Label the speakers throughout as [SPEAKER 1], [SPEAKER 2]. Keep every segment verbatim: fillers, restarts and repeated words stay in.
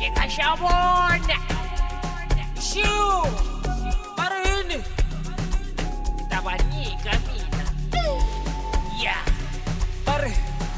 [SPEAKER 1] nyika xa vona xiu va ri yini ta va nyika mina ya va ri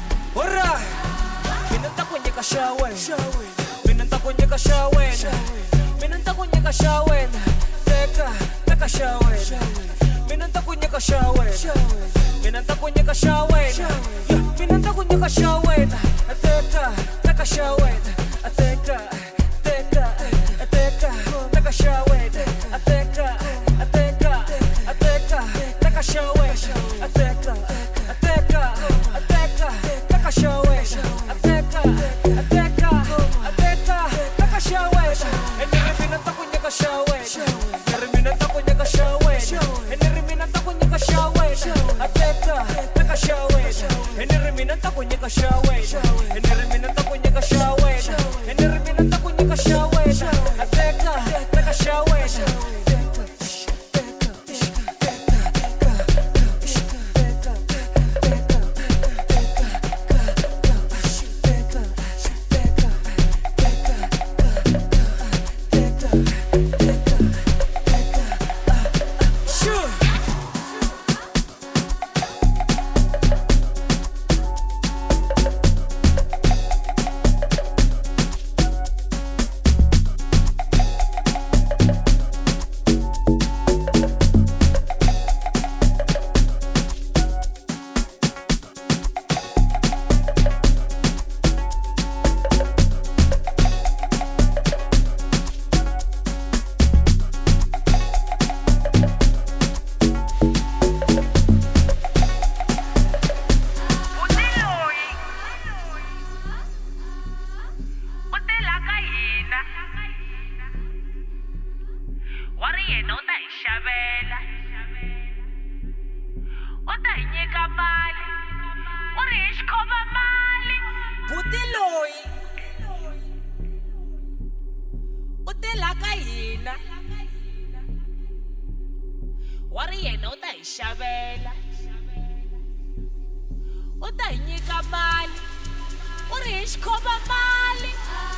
[SPEAKER 1] ora mina ta ku nyika xa wena mina ta ku nyika xa wena mina ta ku nyika xa wena teka teka xa wena mina ta ku nyika xa wena mina ta ku nyika xa wena mina ta ku nyika xa wena teka teka xa wena teka teka teka teka xa wena teka teka teka teka xa wena teka teka teka teka xa wena teka teka teka teka xa wena enere mina ta ku nyika xa wena enere mina ta ku nyika xa wena enere mina ta ku nyika xa wena teka teka xa wena enere mina ta ku nyika xa wena enere mina ta ku nyika xa wena enere mina ta ku nyika xa wena teka teka xa wena u ta hi nyika mali u ri hi xikhoma mali